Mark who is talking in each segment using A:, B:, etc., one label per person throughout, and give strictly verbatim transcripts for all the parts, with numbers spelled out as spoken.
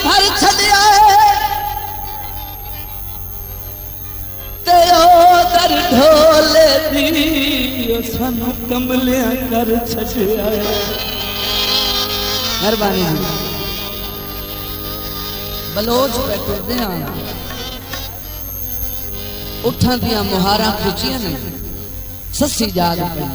A: भर छड़िया ते ओ दर ढोले दी सानू कमलियां कर छड़िया। मेहरबानी बलोच पे टुरदे आना उठन दियां मुहारां खिचियां ने सस्सी जाग पई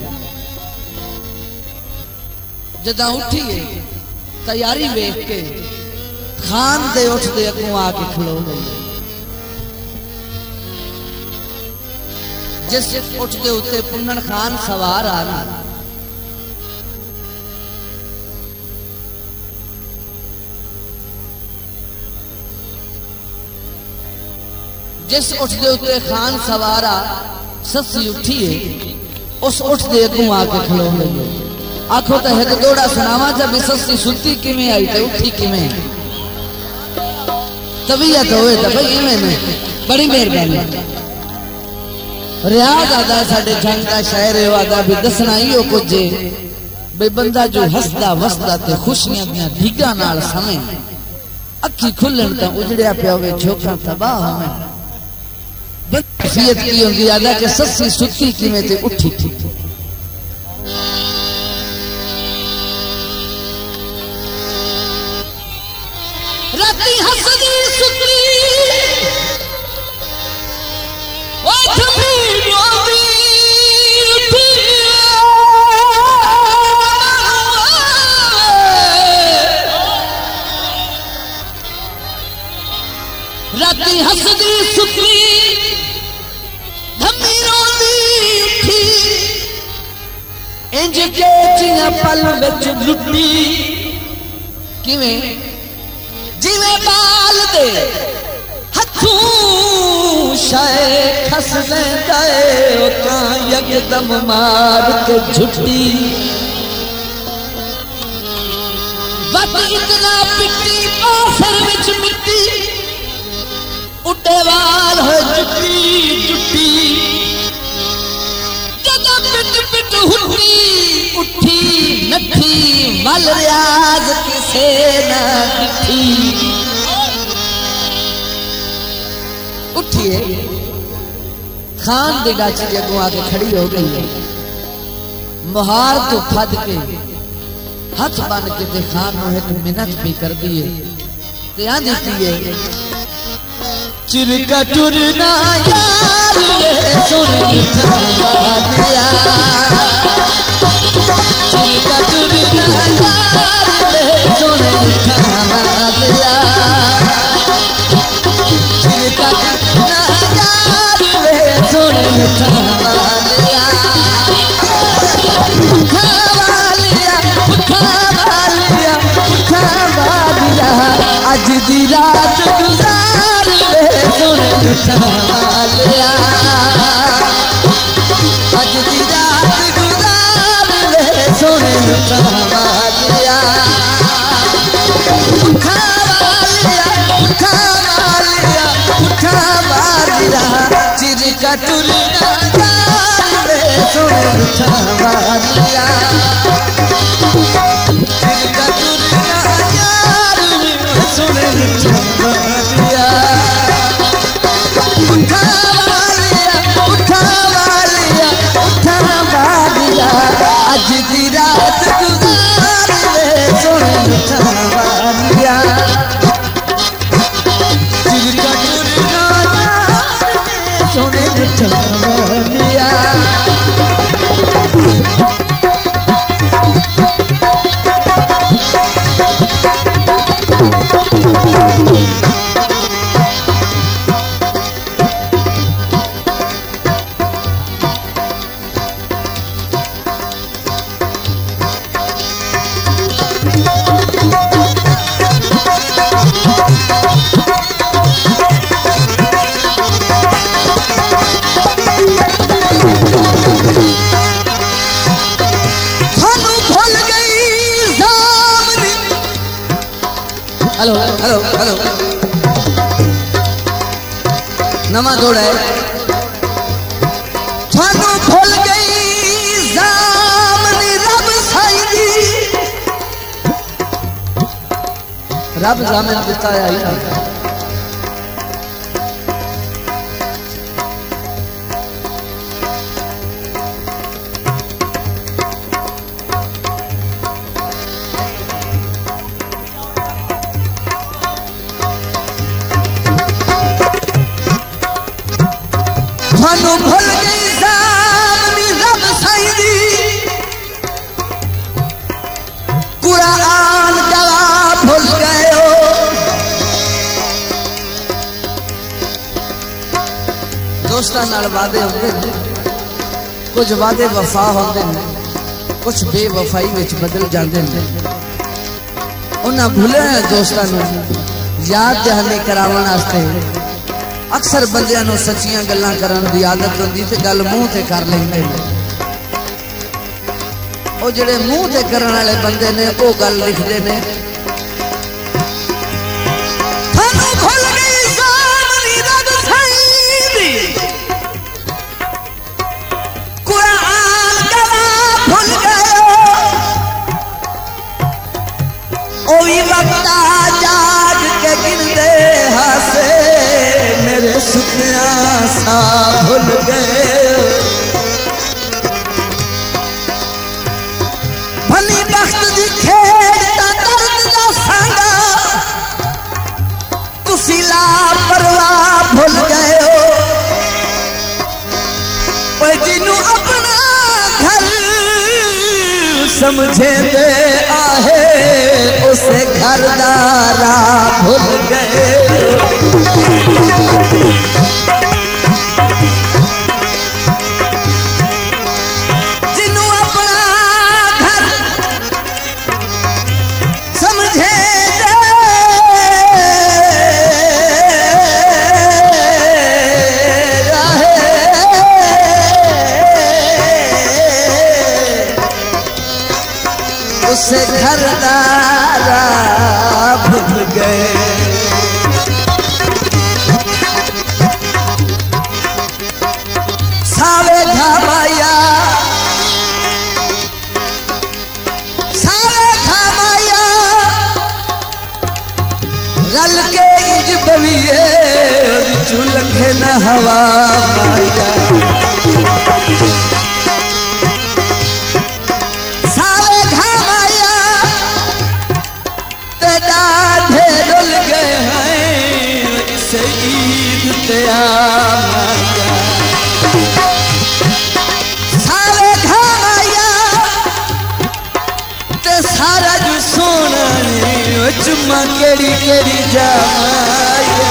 A: जदा उठिए तैयारी वेख के खान दे उठदे अगों आके खलो गई। जिस उठदे उत्ते पुन्नन खान सवार आना जिस उठदे उत्ते खान सवारा सस्सी उठिए उस उठदे अगों आके खलो गई। आखो तो एक दौड़ा सुनावा जब सस्सी सुती किमें आई तो उठी किमें तबीयत होए तो भाई इवें ने बड़ी मेहरबानी। रियाज आदा साडे जंग का शायर आदा भी दसना ही हो कुछ बे बंदा जो हसदा वसदा ते खुशियां दियां ढिगा नाल समय अखी खुलन तो उजड़िया पिया होवे झोंका तबाह होवे। बदफियत की होंदी आदा के सस्सी सुती किमें ते उठी थी। राती हसदी सुती ओ धमी रोवी उठी राती हसदी सुती धमी रोवी उठी इंज के जिया पल विच लुटी किवें जिवे बाल दे हथों शाय खस लेंदा है ओका यकदम मार के झुटी वत इतना पिट्टी पासर विच मिट्टी उड्डे वाल हो जुटी जुटी जदा पिट पिट हुटी उठी नठी मल रियाज किसे ना दिखी। उठिए खान दी डाची के अगों आके खड़ी हो गई। मुहार तो फद के हाथ बन के ते खान नु एक मिन्नत भी कर दिए ते आ देती है चिरका टुरना यार ये सुन दिया चिरका टुरना यार ये सुन दिया चिरका टुरना यार ये सुन दिया खावालिया खावालिया खावालिया आज दी रात गुजार ले सुन खावालिया आज दी रात गुजार ले सुन खावालिया खावालिया खावालिया खावालिया चिरका टुरना यार ले सुन खावालिया चिरका टुरना यार ले सुन खावालिया खावालिया खावालिया खावालिया आज दी रात गुजार ले सुन खावालिया चिरका टुरना सुन खावालिया हेलो हेलो हेलो नमा दौड़ा है थानू भूल गई जामनी रब साईं दी रब जामिन दिता है आई ना भूल गई सामनी रब साईं दी कुरान गवाह भूल गए हो दोस्तां नाल वादे होंदे ने कुछ वादे वफा होंदे ने कुछ बेवफाई विच बदल जांदे ने उन्हां भुलिया दोस्तां नूं याद दहानी कराउण वास्ते अक्सर बंदियां नूं सच्चियां गल्लां करन दी आदत हुंदी ते गल मूंह ते कर लैंदे ने ओ जिहड़े मूंह ते करन वाले बंदे ने ओ गल लिखदे ने थानू भुल गई सामनी रब साईं दी कुरान गवाह भुल गए ओ भी वक्त जाग के गिनदे हासे मेरे सुखिया सा भूल गए भली बख्त दी खेड़ दा दर्द दा सांगा तुसी लापरवाह भूल गए हो ओए जिन्नू अपना घर समझे दे आहे उसे घरदारा भूल गए जिन्नू अपना घर समझे दे उसे घरदारा भूल गए सावे घामाया सावे घामाया रल के इंज बविए चुलखे न हवा माया सावे घामाया ते डाढ़े डुल गए हैं से ईद ते आमाया सारा जो सोना चुम्मा केड़ी केड़ी जामाया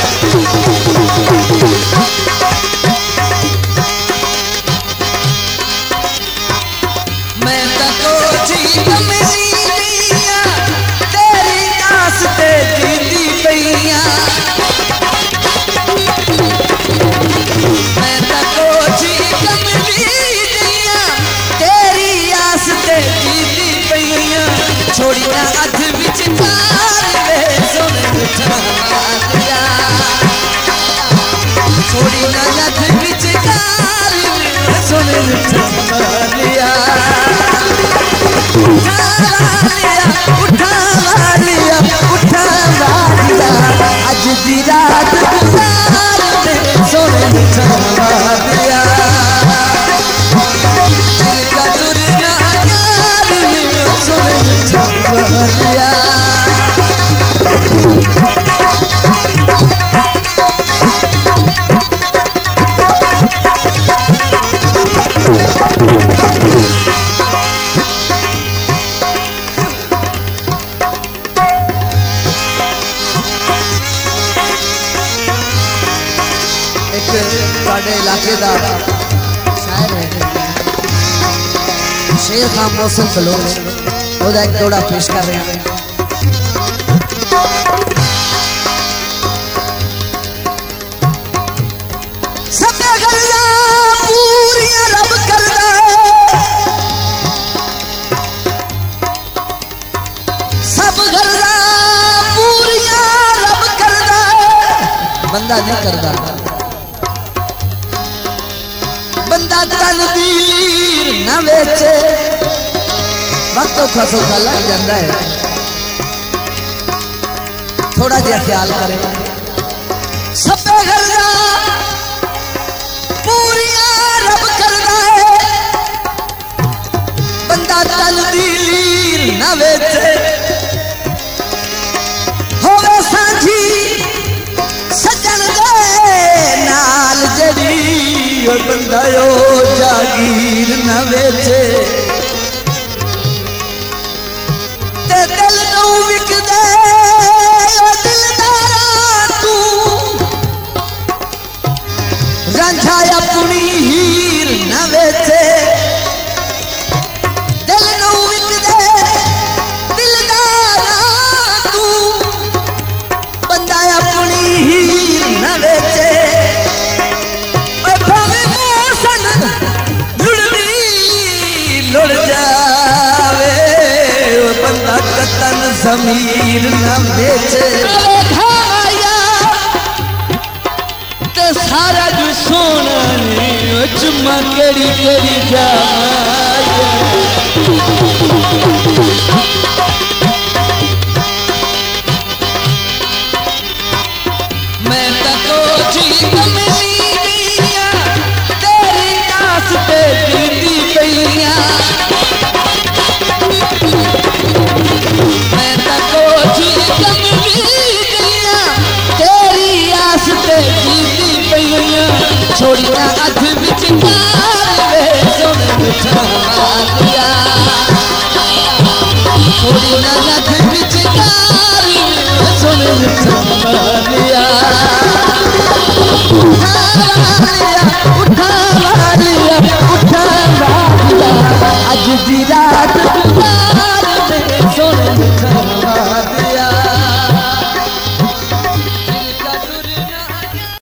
A: मैं तो जी मेरी नैया तेरी आस ते जीती पईया मैं तो जी मेरी नैया तेरी आस ते जीती छोड़ी ना अध विच तार वे सोने मिठा लिया छोड़ी ना अध विच तार वे सोने मिठा लिया उठा लिया उठा लिया अज दी रात तार वे सोने मिठा लिया इलाके का शायर है शेर खान मौसम बलोच ओदा एक दौड़ा पेश कर रहे हैं सब गल्ला पूरियां रब करदा सब गल्ला पूरियां रब करदा बंदा नहीं करदा बंदा तनवीर न वेचे वक्त औखा सौखा लग जाता है थोड़ा जिहा ख्याल करें सबे गल्ला पूरियां रब करदा है बंदा तन दी लीर ना वेचे होवे सांझी सजन दे नाल जड़ी और बंदा ओ जागीर ना वेचे ते दिल नू विक दे ओ दिलदारा तू रांझा अपनी हीर ना वेचे दिल नू विक दे दिलदारा तू बंदा अपनी हीर ना वेचे लुड़ जावे बंदा कतन ज़मीर न बेचे ते सारा जो सोना चुम्मा केड़ी केड़ी जाए मैं तको जी कमली गईया तेरी आस पे जीती गईया मैं तको जी कमली गईया तेरी आस पे जीती गईया छोड़िया अध विच वे सोने बिछा दिया छोड़िया अध विच सोने बिछा दिया